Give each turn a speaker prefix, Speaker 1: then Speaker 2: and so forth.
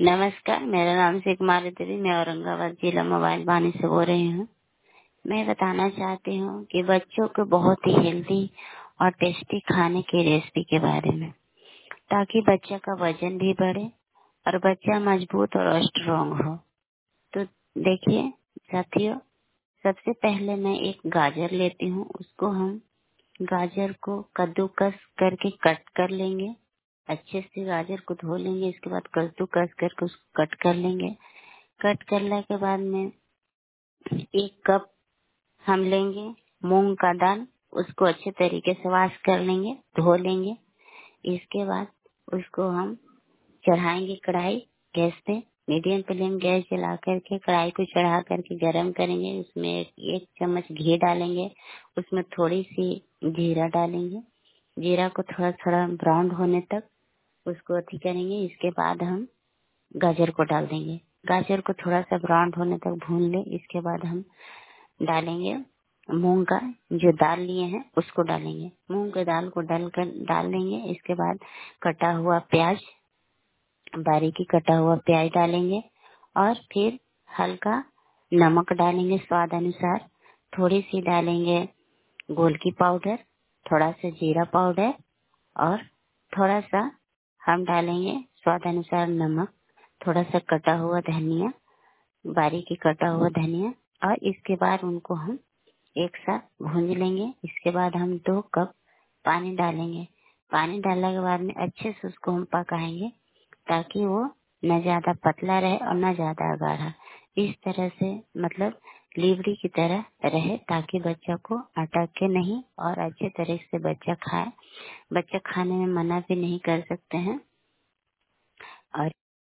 Speaker 1: नमस्कार, मेरा नाम शेख कुमारी देवी, मैं औरंगाबाद जिला मोबाइल वानी से बोल रही हूँ। मैं बताना चाहती हूँ कि बच्चों को बहुत ही हेल्दी और टेस्टी खाने की रेसिपी के बारे में, ताकि बच्चा का वजन भी बढ़े और बच्चा मजबूत और स्ट्रॉन्ग हो। तो देखिए साथियों, सबसे पहले मैं एक गाजर लेती हूँ। उसको हम गाजर को कद्दूकस करके कट कर लेंगे। अच्छे से गाजर को धो लेंगे, इसके बाद कद्दूकस करके उसको कट कर लेंगे। कट करने के बाद में 1 कप हम लेंगे मूंग का दाल। उसको अच्छे तरीके से वॉश कर लेंगे, धो लेंगे। इसके बाद उसको हम चढ़ाएंगे कढ़ाई गैस पे। मीडियम फ्लेम गैस जला करके कढ़ाई को चढ़ा करके गरम करेंगे। उसमें 1 चम्मच घी डालेंगे। उसमें थोड़ी सी जीरा डालेंगे। जीरा को थोड़ा थोड़ा ब्राउन होने तक उसको अथी करेंगे। इसके बाद हम गाजर को डाल देंगे। गाजर को थोड़ा सा ब्राउन होने तक भून ले। इसके बाद हम डालेंगे मूंग का जो दाल लिए हैं उसको डालेंगे। मूंग की दाल को डाल लेंगे। इसके बाद कटा हुआ प्याज, बारीकी कटा हुआ प्याज डालेंगे और फिर हल्का नमक डालेंगे स्वाद अनुसार। थोड़ी सी डालेंगे गोलकी पाउडर, थोड़ा सा जीरा पाउडर और थोड़ा सा हम डालेंगे स्वाद अनुसार नमक, थोड़ा सा कटा हुआ धनिया, बारीकी कटा हुआ धनिया। और इसके बाद उनको हम एक साथ भून लेंगे। इसके बाद हम 2 कप पानी डालेंगे। पानी डालने के बाद में अच्छे से उसको हम पकाएंगे, ताकि वो न ज्यादा पतला रहे और न ज्यादा गाढ़ा। इस तरह से मतलब लिवड़ी की तरह रहे, ताकि बच्चा को अटके नहीं और अच्छे तरह से बच्चा खाए। बच्चा खाने में मना भी नहीं कर सकते हैं। और